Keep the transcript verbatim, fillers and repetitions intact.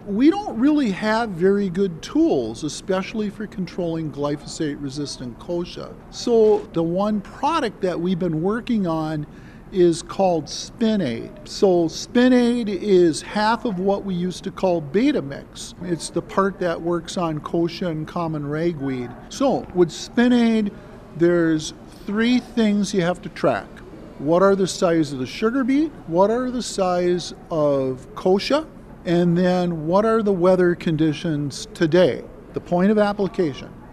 We don't really have very good tools, especially for controlling glyphosate-resistant kochia. So the one product that we've been working on is called Spinaid. So Spinaid is half of what we used to call Betamix. It's the part that works on kochia and common ragweed. So with Spinaid, there's three things you have to track. What are the size of the sugar beet? What are the size of kochia? And then what are the weather conditions today, the point of application?